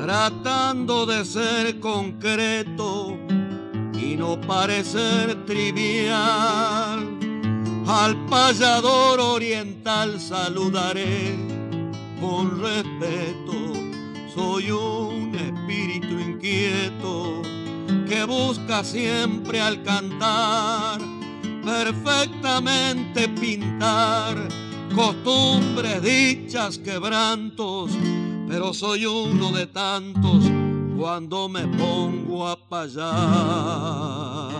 tratando de ser concreto y no parecer trivial. Al payador oriental saludaré con respeto. Soy un espíritu inquieto que busca siempre al cantar perfectamente pintar costumbres, dichas, quebrantos, pero soy uno de tantos cuando me pongo a payar.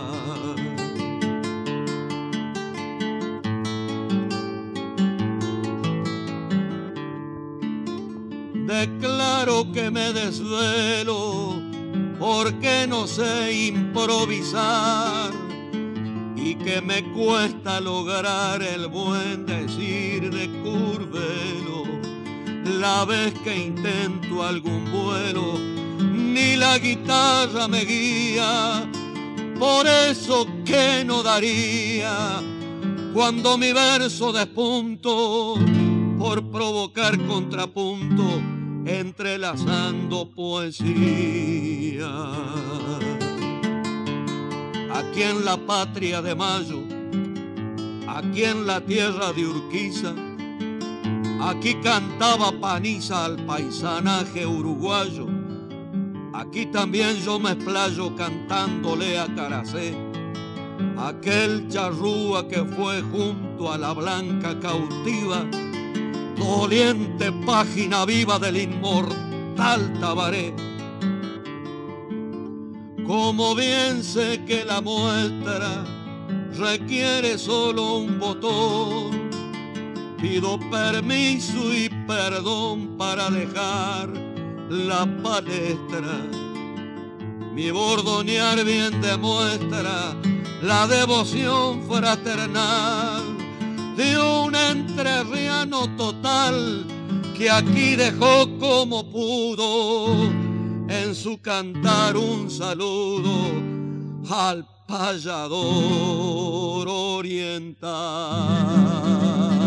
Declaro que me desvelo porque no sé improvisar y que me cuesta lograr el buen decir de Curvelo. La vez que intento algún vuelo, ni la guitarra me guía, por eso que no daría cuando mi verso despunto por provocar contrapunto entrelazando poesía. Aquí en la patria de Mayo, aquí en la tierra de Urquiza, aquí cantaba Paniza al paisanaje uruguayo. Aquí también yo me explayo cantándole a Caracé, aquel charrúa que fue junto a la blanca cautiva, doliente página viva del inmortal Tabaré. Como bien sé que la muestra requiere solo un botón, pido permiso y perdón para dejar la palestra. Mi bordonear bien demuestra la devoción fraternal de un entrerriano total que aquí dejó como pudo en su cantar un saludo al payador oriental.